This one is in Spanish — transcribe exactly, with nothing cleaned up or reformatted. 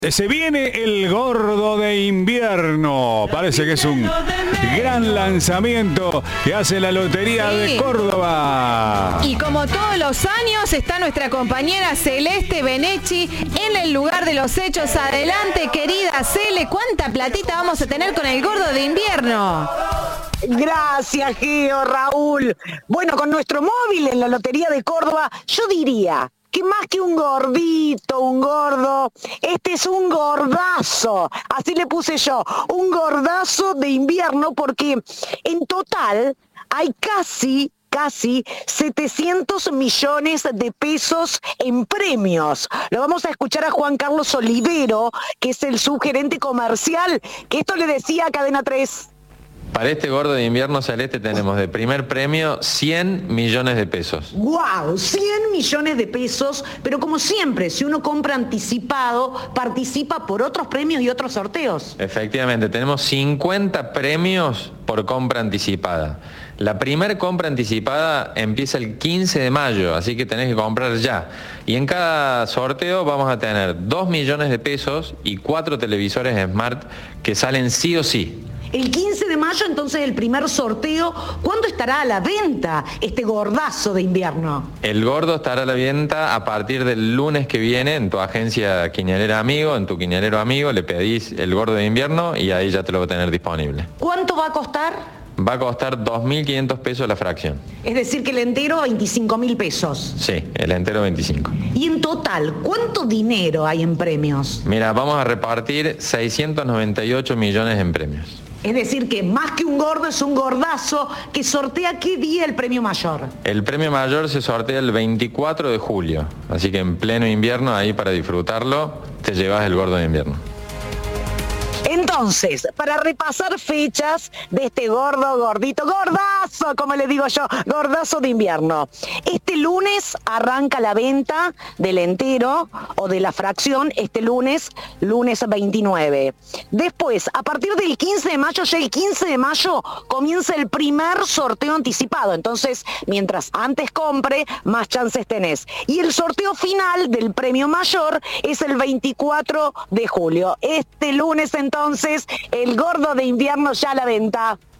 Se viene el gordo de invierno. Parece que es un gran lanzamiento que hace la Lotería sí. de Córdoba. Y como todos los años está nuestra compañera Celeste Benechi en el lugar de los hechos. Adelante, querida Cele, ¿cuánta platita vamos a tener con el gordo de invierno? Gracias, Geo, Raúl. Bueno, con nuestro móvil en la Lotería de Córdoba, yo diría que más que un gordito, un gordo, este es un gordazo. Así le puse yo, un gordazo de invierno, porque en total hay casi... casi setecientos millones de pesos en premios. Lo vamos a escuchar a Juan Carlos Olivero, que es el subgerente comercial, que esto le decía a Cadena tres. Para este gordo de invierno, Celeste, tenemos de primer premio cien millones de pesos. ¡Guau! cien millones de pesos, pero como siempre, si uno compra anticipado, participa por otros premios y otros sorteos. Efectivamente, tenemos cincuenta premios por compra anticipada. La primera compra anticipada empieza el quince de mayo, así que tenés que comprar ya. Y en cada sorteo vamos a tener dos millones de pesos y cuatro televisores Smart que salen sí o sí. El quince de mayo, entonces, el primer sorteo. ¿Cuándo estará a la venta este gordazo de invierno? El gordo estará a la venta a partir del lunes que viene en tu agencia Quiñalera Amigo, en tu Quiñalero Amigo, le pedís el gordo de invierno y ahí ya te lo va a tener disponible. ¿Cuánto va a costar? Va a costar dos mil quinientos pesos la fracción. Es decir, que el entero veinticinco mil pesos. Sí, el entero veinticinco. Y en total, ¿cuánto dinero hay en premios? Mira, vamos a repartir seiscientos noventa y ocho millones en premios. Es decir, que más que un gordo es un gordazo que sortea ¿qué día el premio mayor? El premio mayor se sortea el veinticuatro de julio, así que en pleno invierno, ahí para disfrutarlo, te llevas el gordo de invierno. Entonces, para repasar fechas de este gordo, gordito, gordazo, como le digo yo, gordazo de invierno. Este lunes arranca la venta del entero o de la fracción, este lunes, lunes veintinueve. Después, a partir del quince de mayo, ya el quince de mayo, comienza el primer sorteo anticipado. Entonces, mientras antes compre, más chances tenés. Y el sorteo final del premio mayor es el veinticuatro de julio. Este lunes, entonces, Entonces, el gordo de invierno ya a la venta.